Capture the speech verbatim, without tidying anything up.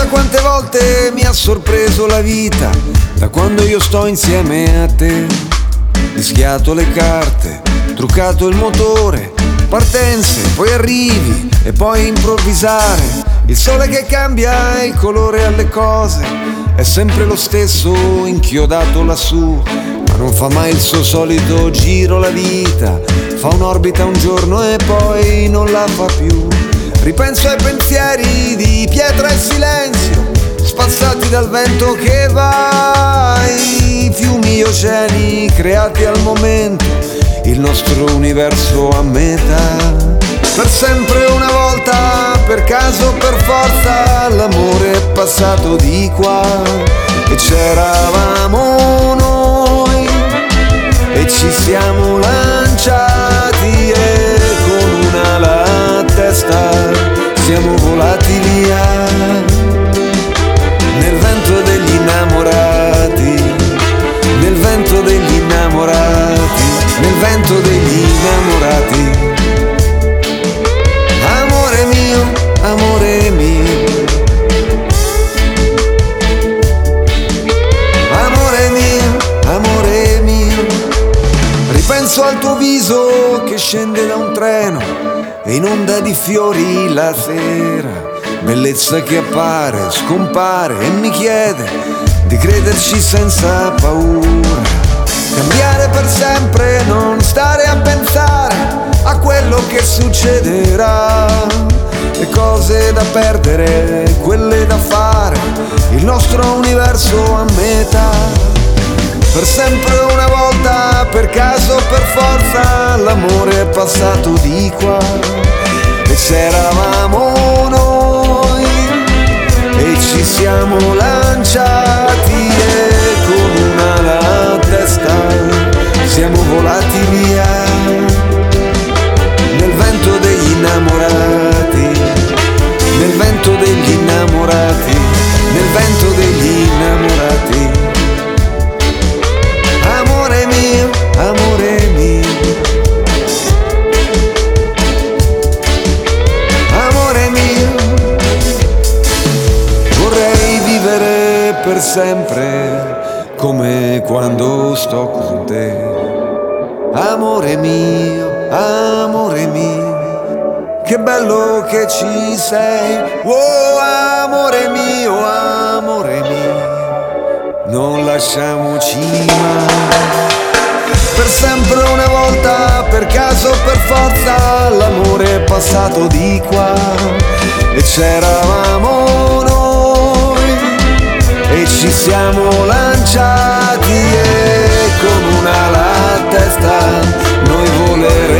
quante volte mi ha sorpreso la vita da quando io sto insieme a te. Mischiato le carte, truccato il motore, partenze, poi arrivi e poi improvvisare. Il sole che cambia il colore alle cose, è sempre lo stesso inchiodato lassù, ma non fa mai il suo solito giro la vita. Fa un'orbita un giorno e poi non la fa più. Ripenso ai pensieri di pietra e silenzio, spazzati dal vento che va, i fiumi, gli oceani creati al momento, il nostro universo a metà. Per sempre una volta, per caso, per forza, l'amore è passato di qua e c'eravamo noi e ci siamo lanciati e con un'ala a testa siamo volati via nel vento degli innamorati, nel vento degli innamorati, nel vento degli innamorati. Amore mio, amore mio, amore mio, amore mio. Ripenso al tuo viso che scende da un treno e inonda di fiori la sera, bellezza che appare, scompare e mi chiede di crederci senza paura. Cambiare per sempre, non stare a pensare a quello che succederà, le cose da perdere, quelle da fare, il nostro universo a metà. Per sempre una volta, per caso, per forza, l'amore è passato di qua e c'eravamo noi e ci siamo lanciati e con un'ala a testa siamo volati via nel vento degli innamorati, nel vento degli innamorati, nel vento degli innamorati. Amore mio, amore mio, amore mio, vorrei vivere per sempre come quando sto con te. Amore mio, amore mio, che bello che ci sei. Oh, amore mio, amore mio, non lasciamoci mai. Per sempre una volta, per caso, per forza, l'amore è passato di qua e c'eravamo noi e ci siamo lanciati e con un'ala a testa noi voleremo